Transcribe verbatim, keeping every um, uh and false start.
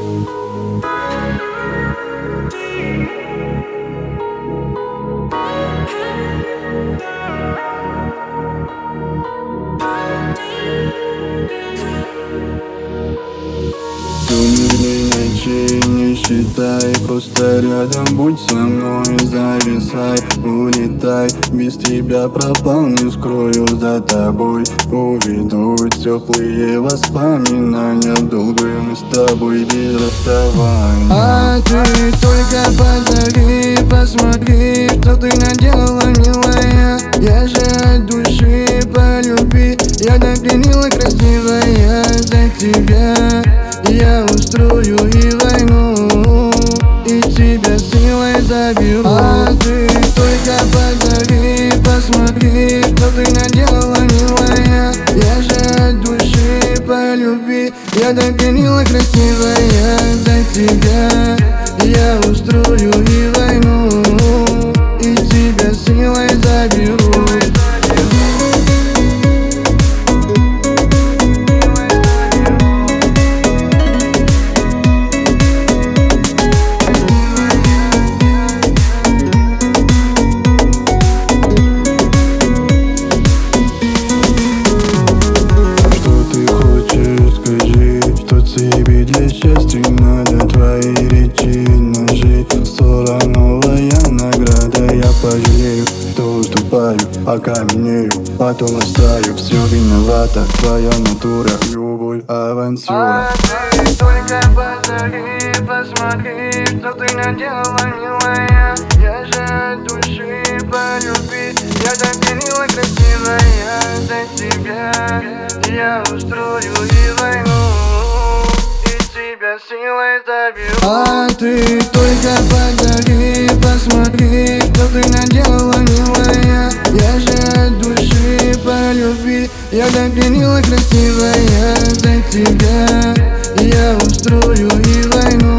Сумерные ночи не считай, просто рядом будь со мной, зависай, улетай. Без тебя пропал, не скрою, за тобой уведу теплые воспоминания. Долгие мы с тобой без расставания. А ты только позови, посмотри, что ты наделала, милая. Я же от души по любви, я так пленила, красивая. За тебя я устрою и войну, и тебя силой заберу. А ты только позови, посмотри, что ты наделала, милая. Я же от души по любви, я так пленила, красивая. За тебя я устрою и войну, и тебя силой заберу. Тебе для счастья надо, твои речи ножи. Сорановая награда, я пожалею, что уступаю, окаменею, потом оставлю. Все виновата твоя натура, любовь, авантюра. А ты только позови, посмотри, что ты наделала, милая. Я же от души по любви, я так пленила, красивая. За тебя я устрою и войну, силой заберу. А ты только позови, посмотри, что ты наделала, милая. Я же от души по любви, я так пленила, красивая. За тебя я устрою и войну.